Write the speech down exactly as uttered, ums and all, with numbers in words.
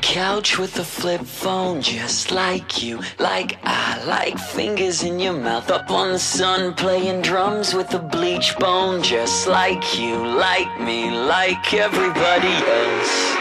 couch with a flip phone, just like you. Like I like fingers in your mouth. Up on the sun, playing drums with a bleach bone, just like you. Like me, like everybody else.